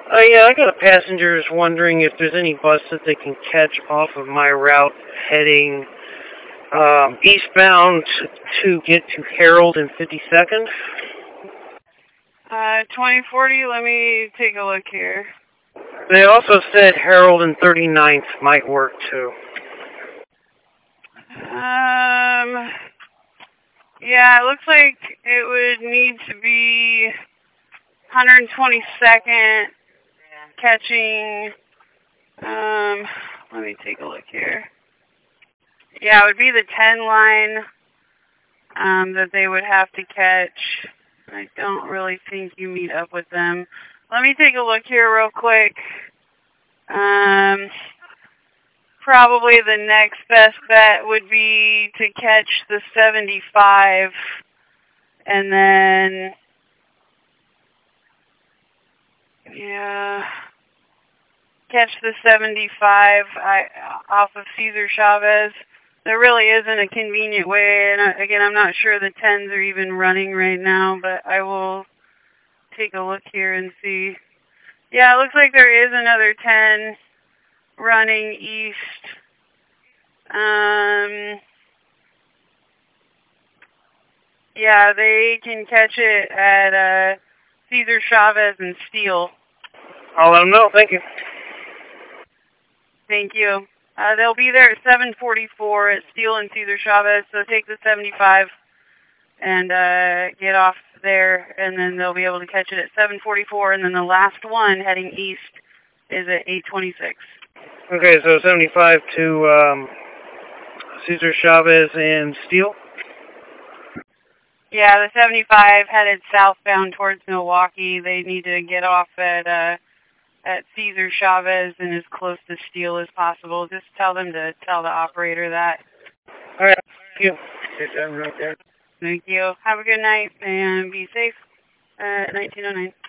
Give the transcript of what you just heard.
Yeah, I got a passengers wondering if there's any bus that they can catch off of my route heading eastbound to get to Harold and 52nd. 2040, let me take a look here. They also said Harold and 39th might work too. Yeah, it looks like it would need to be 122nd catching, let me take a look here. Yeah, it would be the 10 line, that they would have to catch. I don't really think you meet up with them. Let me take a look here real quick. Probably the next best bet would be to catch the 75 and then, yeah, catch the 75 off of Cesar Chavez. There really isn't a convenient way, and again, I'm not sure the 10s are even running right now, but I will take a look here and see. Yeah, it looks like there is another 10 running east. Yeah, they can catch it at Cesar Chavez and Steele. I'll let them know. Thank you. Thank you. They'll be there at 7:44 at Steele and Cesar Chavez, so take the 75 and get off there, and then they'll be able to catch it at 7:44, and then the last one heading east is at 8:26. Okay, so 75 to Cesar Chavez and Steele? Yeah, the 75 headed southbound towards Milwaukee. They need to get off at Cesar Chavez and as close to Steele as possible. Just tell them to tell the operator that. All right, thank you. Thank you. Have a good night and be safe. 1909.